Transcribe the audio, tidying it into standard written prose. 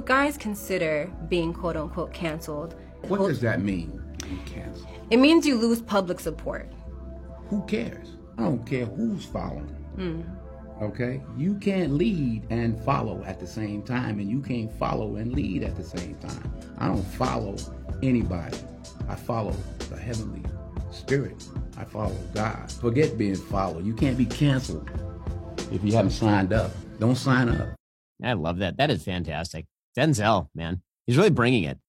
guys consider being quote unquote canceled. What does that mean, being canceled? It means you lose public support. Who cares? I don't care who's following. Okay? You can't lead and follow at the same time, and you can't follow and lead at the same time. I don't follow anybody. I follow the heavenly spirit. I follow God. Forget being followed. You can't be canceled if you haven't signed up. Don't sign up. I love that. That is fantastic. Denzel, man, he's really bringing it.